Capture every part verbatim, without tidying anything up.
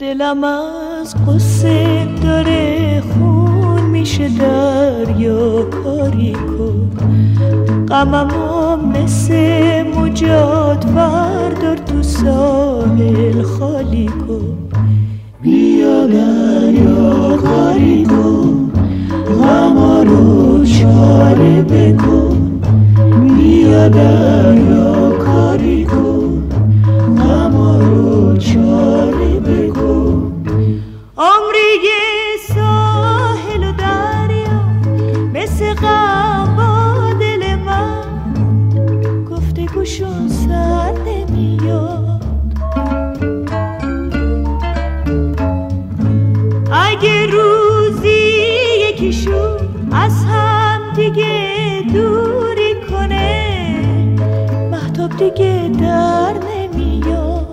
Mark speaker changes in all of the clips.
Speaker 1: دلم از قصه داره خون میشه دریا کاری کن، غممو مثل مجاد بردار تو ساحل خالی کن. بیا دریا کاری کن، غما رو چاره بکن. بیا دریا کاری کن، غما رو چاره بکن. عمری ساحل و دریا مثل غم با دل من، گفته گوشون سر نمیاد. اگه روزی یکیشون از هم دیگه دوری کنه، مهتاب دیگه در نمیاد.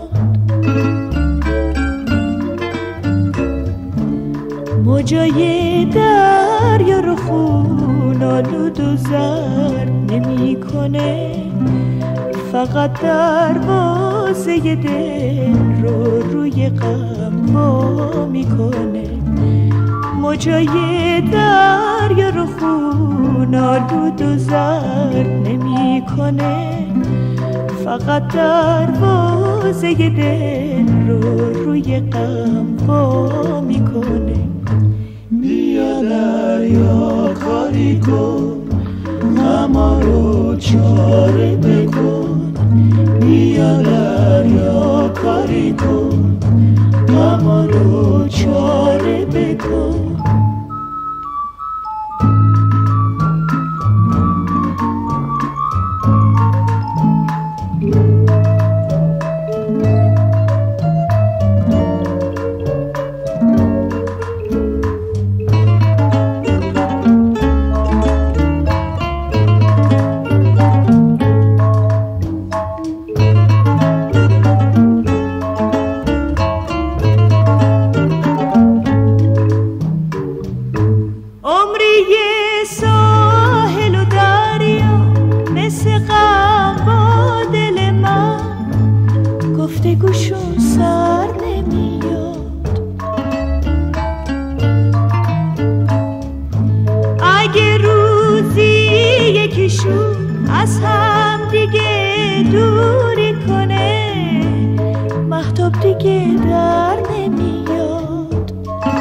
Speaker 1: موجای دریا رو خون آلود و زرد نمی کنه، فقط دروازه دل رو روی غم وا میکنه. موجای دریا رو خون آلود و زرد نمی کنه، فقط دروازه دل رو روی غم وا میکنه. بیا دریا کاری کن، غما رو چاره بکن. بیا دریا کاری کن، غما رو چاره بکن. گوشون سر نمیاد. اگه روزی یکیشون از هم دیگه دوری کنه، مهتاب دیگه در نمیاد.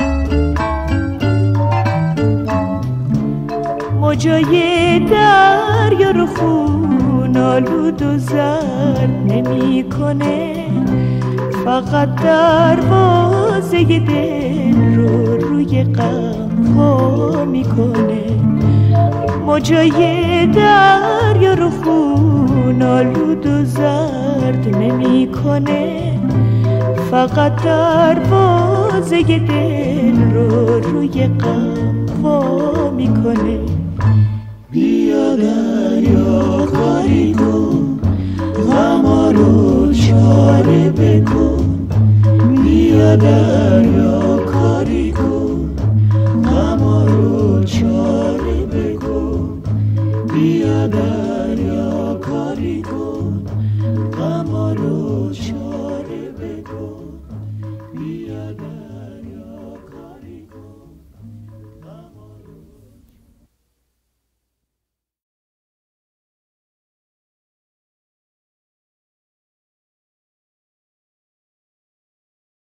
Speaker 1: موجای دریا رو خون آلود و زرد نمی کنه، فقط دروازه دل رو روی غم وا میکنه. موجای دریا رو خون آلود و زرد نمی کنه، فقط دروازه دل رو روی غم وا میکنه. بیا دریا کاری کن، غما رو چاره بکن. بیا دریا کاری کن، غما رو چاره بکن. بیا دریا کاری کن، غما رو چاره بکن. بیا دریا